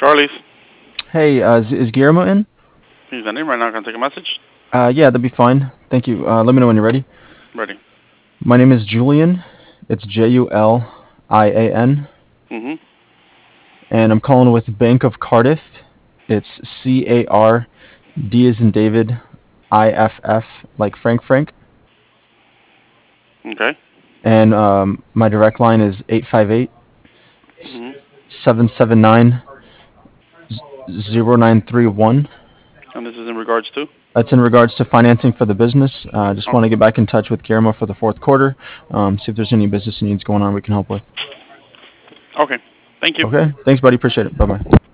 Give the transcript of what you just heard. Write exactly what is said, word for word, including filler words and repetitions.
Harley's. Hey, uh, is, is Guillermo in? He's not in right now. Can I take a message? Uh, yeah, that'd be fine. Thank you. Uh, let me know when you're ready. Ready. My name is Julian. It's J U L I A N. Mm-hmm. And I'm calling with Bank of Cardiff. It's C A R D as in David, I F F, like Frank Frank. Okay. And um, my direct line is eight five eight, Mm-hmm. seven seven nine, zero nine three one. And this is in regards to? That's in regards to financing for the business. I uh, just Oh, want to get back in touch with Guillermo for the fourth quarter, um, see if there's any business needs going on we can help with. okay. Thank you. Okay. Thanks, buddy. Appreciate it. Bye bye.